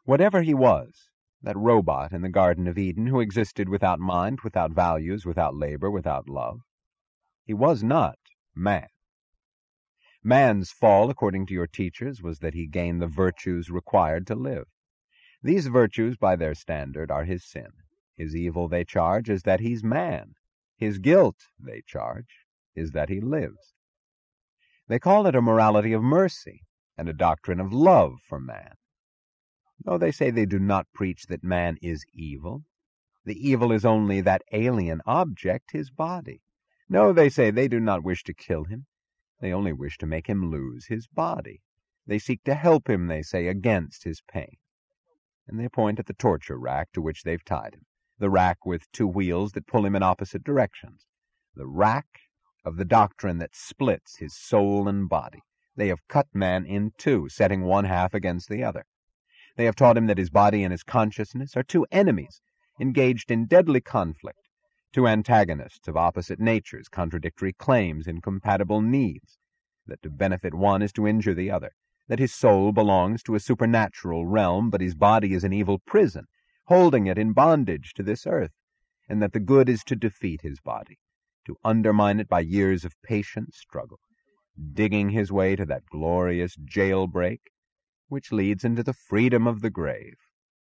Whatever he was, that robot in the Garden of Eden who existed without mind, without values, without labor, without love, he was not man. Man's fall, according to your teachers, was that he gained the virtues required to live. These virtues, by their standard, are his sin. His evil, they charge, is that he's man. His guilt, they charge, is that he lives. They call it a morality of mercy and a doctrine of love for man. No, they say they do not preach that man is evil. The evil is only that alien object, his body. No, they say they do not wish to kill him. They only wish to make him lose his body. They seek to help him, they say, against his pain. And they point at the torture rack to which they've tied him, the rack with two wheels that pull him in opposite directions, the rack of the doctrine that splits his soul and body. They have cut man in two, setting one half against the other. They have taught him that his body and his consciousness are two enemies, engaged in deadly conflict, two antagonists of opposite natures, contradictory claims, incompatible needs, that to benefit one is to injure the other, that his soul belongs to a supernatural realm, but his body is an evil prison, holding it in bondage to this earth, and that the good is to defeat his body, to undermine it by years of patient struggle, digging his way to that glorious jailbreak, which leads into the freedom of the grave.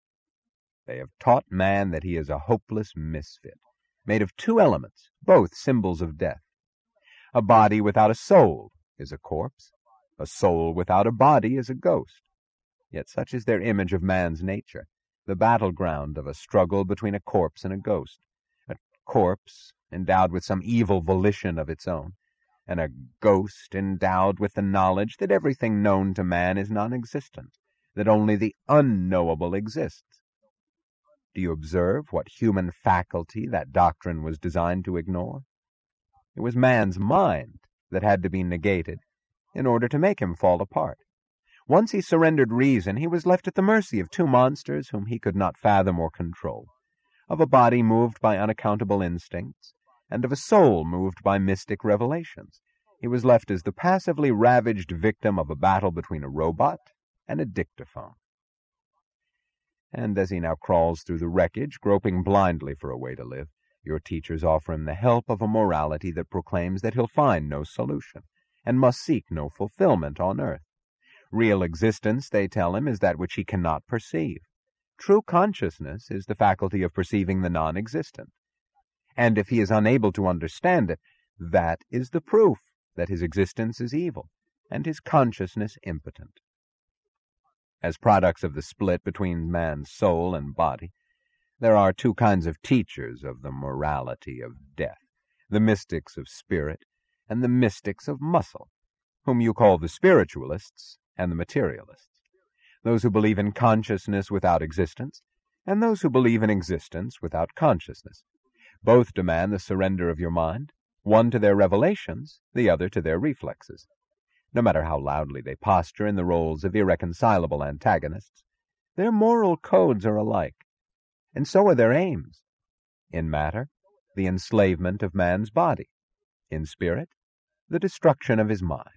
They have taught man that he is a hopeless misfit, made of two elements, both symbols of death. A body without a soul is a corpse. A soul without a body is a ghost. Yet such is their image of man's nature, the battleground of a struggle between a corpse and a ghost, a corpse endowed with some evil volition of its own, and a ghost endowed with the knowledge that everything known to man is non-existent, that only the unknowable exists. Do you observe what human faculty that doctrine was designed to ignore? It was man's mind that had to be negated in order to make him fall apart. Once he surrendered reason, he was left at the mercy of two monsters whom he could not fathom or control, of a body moved by unaccountable instincts, and of a soul moved by mystic revelations. He was left as the passively ravaged victim of a battle between a robot and a dictaphone. And as he now crawls through the wreckage, groping blindly for a way to live, your teachers offer him the help of a morality that proclaims that he'll find no solution, and must seek no fulfillment on earth. Real existence, they tell him, is that which he cannot perceive. True consciousness is the faculty of perceiving the non-existent. And if he is unable to understand it, that is the proof that his existence is evil, and his consciousness impotent. As products of the split between man's soul and body, there are two kinds of teachers of the morality of death, the mystics of spirit and the mystics of muscle, whom you call the spiritualists and the materialists, those who believe in consciousness without existence, and those who believe in existence without consciousness. Both demand the surrender of your mind, one to their revelations, the other to their reflexes. No matter how loudly they posture in the roles of irreconcilable antagonists, their moral codes are alike, and so are their aims. In matter, the enslavement of man's body. In spirit, the destruction of his mind.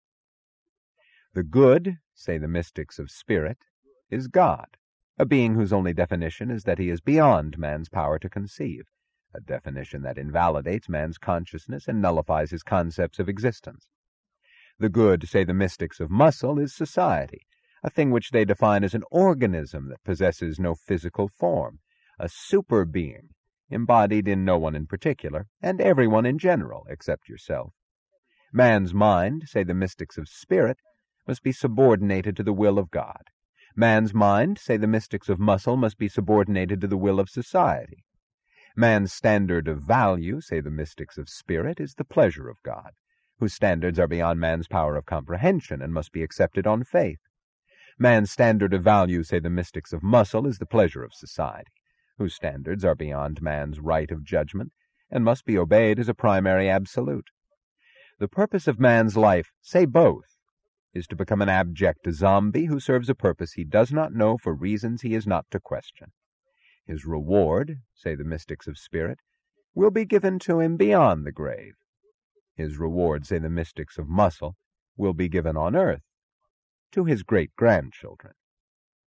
The good, say the mystics of spirit, is God, a being whose only definition is that he is beyond man's power to conceive, a definition that invalidates man's consciousness and nullifies his concepts of existence. The good, say the mystics of muscle, is society, a thing which they define as an organism that possesses no physical form, a super-being, embodied in no one in particular, and everyone in general, except yourself. Man's mind, say the mystics of spirit, must be subordinated to the will of God. Man's mind, say the mystics of muscle, must be subordinated to the will of society. Man's standard of value, say the mystics of spirit, is the pleasure of God, whose standards are beyond man's power of comprehension and must be accepted on faith. Man's standard of value, say the mystics of muscle, is the pleasure of society, whose standards are beyond man's right of judgment and must be obeyed as a primary absolute. The purpose of man's life, say both, is to become an abject zombie who serves a purpose he does not know for reasons he is not to question. His reward, say the mystics of spirit, will be given to him beyond the grave. His reward, say the mystics of muscle, will be given on earth to his great-grandchildren.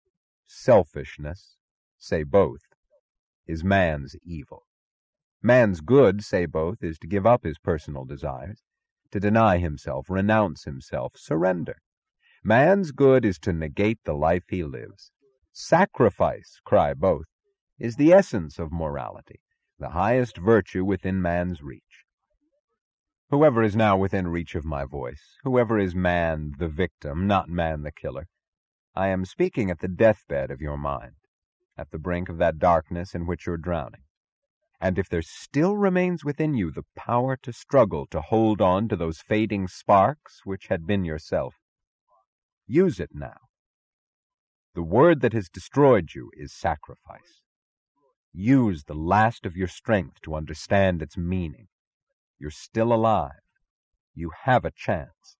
selfishness, say both, is man's evil. Man's good, say both, is to give up his personal desires, to deny himself, renounce himself, surrender. Man's good is to negate the life he lives. Sacrifice, cry both, is the essence of morality, the highest virtue within man's reach. Whoever is now within reach of my voice, whoever is man the victim, not man the killer, I am speaking at the deathbed of your mind, at the brink of that darkness in which you're drowning. And if there still remains within you the power to struggle, to hold on to those fading sparks which had been yourself, use it now. The word that has destroyed you is sacrifice. Use the last of your strength to understand its meaning. You're still alive. You have a chance.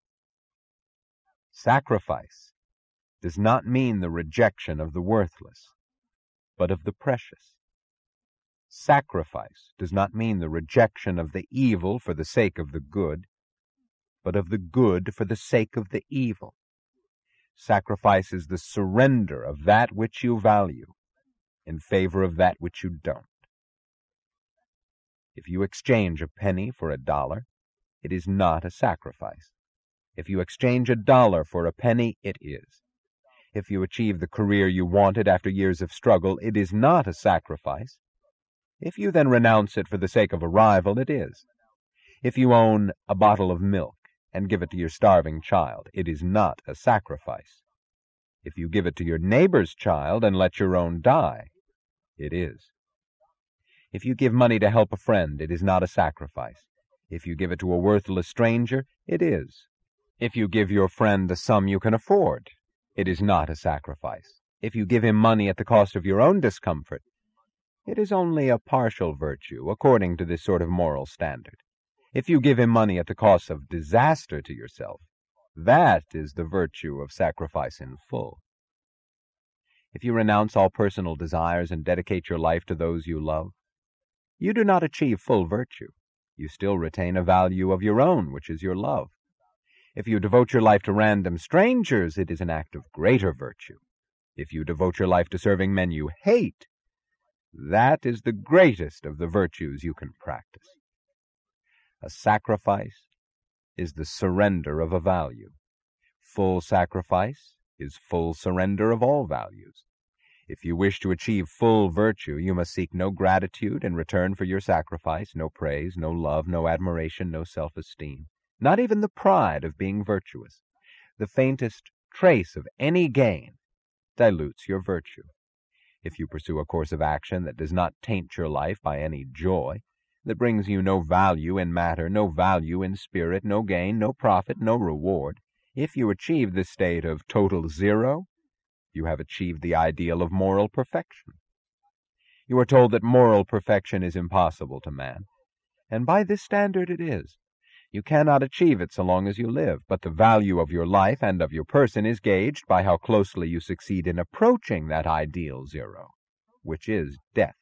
Sacrifice does not mean the rejection of the worthless, but of the precious. Sacrifice does not mean the rejection of the evil for the sake of the good, but of the good for the sake of the evil. Sacrifice is the surrender of that which you value in favor of that which you don't. If you exchange a penny for $1, it is not a sacrifice. If you exchange $1 for a penny, it is. If you achieve the career you wanted after years of struggle, it is not a sacrifice. If you then renounce it for the sake of a rival, it is. If you own a bottle of milk and give it to your starving child, it is not a sacrifice. If you give it to your neighbor's child and let your own die, it is. If you give money to help a friend, it is not a sacrifice. If you give it to a worthless stranger, it is. If you give your friend a sum you can afford, it is not a sacrifice. If you give him money at the cost of your own discomfort, it is only a partial virtue, according to this sort of moral standard. If you give him money at the cost of disaster to yourself, that is the virtue of sacrifice in full. If you renounce all personal desires and dedicate your life to those you love, you do not achieve full virtue. You still retain a value of your own, which is your love. If you devote your life to random strangers, it is an act of greater virtue. If you devote your life to serving men you hate, that is the greatest of the virtues you can practice. A sacrifice is the surrender of a value. Full sacrifice is full surrender of all values. If you wish to achieve full virtue, you must seek no gratitude in return for your sacrifice, no praise, no love, no admiration, no self-esteem, not even the pride of being virtuous. The faintest trace of any gain dilutes your virtue. If you pursue a course of action that does not taint your life by any joy, that brings you no value in matter, no value in spirit, no gain, no profit, no reward, if you achieve this state of total zero, you have achieved the ideal of moral perfection. You are told that moral perfection is impossible to man, and by this standard it is. You cannot achieve it so long as you live, but the value of your life and of your person is gauged by how closely you succeed in approaching that ideal zero, which is death.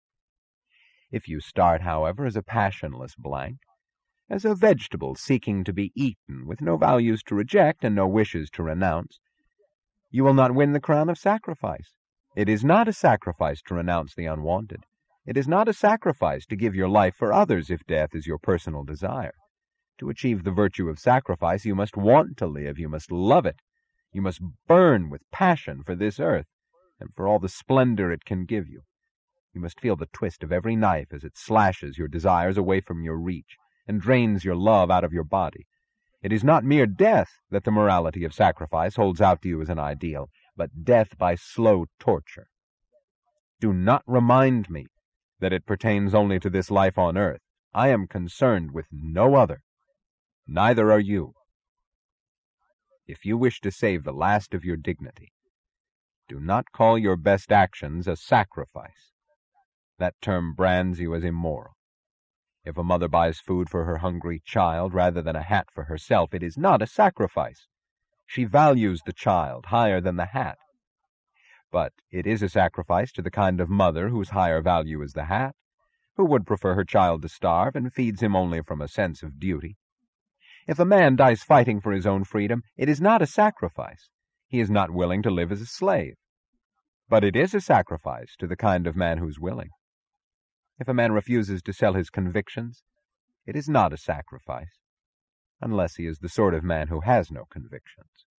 If you start, however, as a passionless blank, as a vegetable seeking to be eaten, with no values to reject and no wishes to renounce, you will not win the crown of sacrifice. It is not a sacrifice to renounce the unwanted. It is not a sacrifice to give your life for others if death is your personal desire. To achieve the virtue of sacrifice, you must want to live, you must love it, you must burn with passion for this earth and for all the splendor it can give you. You must feel the twist of every knife as it slashes your desires away from your reach and drains your love out of your body. It is not mere death that the morality of sacrifice holds out to you as an ideal, but death by slow torture. Do not remind me that it pertains only to this life on earth. I am concerned with no other. Neither are you. If you wish to save the last of your dignity, do not call your best actions a sacrifice. That term brands you as immoral. If a mother buys food for her hungry child rather than a hat for herself, it is not a sacrifice. She values the child higher than the hat. But it is a sacrifice to the kind of mother whose higher value is the hat, who would prefer her child to starve and feeds him only from a sense of duty. If a man dies fighting for his own freedom, it is not a sacrifice. He is not willing to live as a slave. But it is a sacrifice to the kind of man who's willing. If a man refuses to sell his convictions, it is not a sacrifice, unless he is the sort of man who has no convictions.